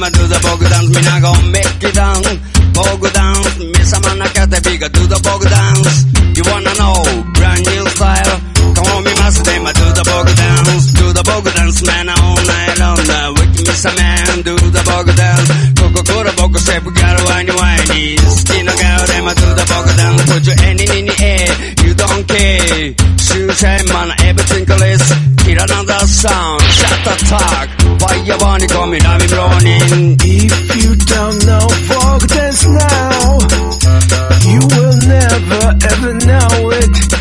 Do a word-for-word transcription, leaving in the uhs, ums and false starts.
I do the bog dance, me nah gon' make it down. Bog dance, me sama nakate biga do the bog dance. You wanna know brand new style? Come on, me must name I do the bog dance, do the bog dance, man all night long. Now with me some man do the bog dance. Coca-Cola bog shape girl whiny whiny. Skin a girl them I do the bog dance. Put your hand in the air, you don't care. Shoes and man everything is. Hear another sound, shut attack. Fire burning coming, I'm running. If you don't know folk dance now, you will never ever know it.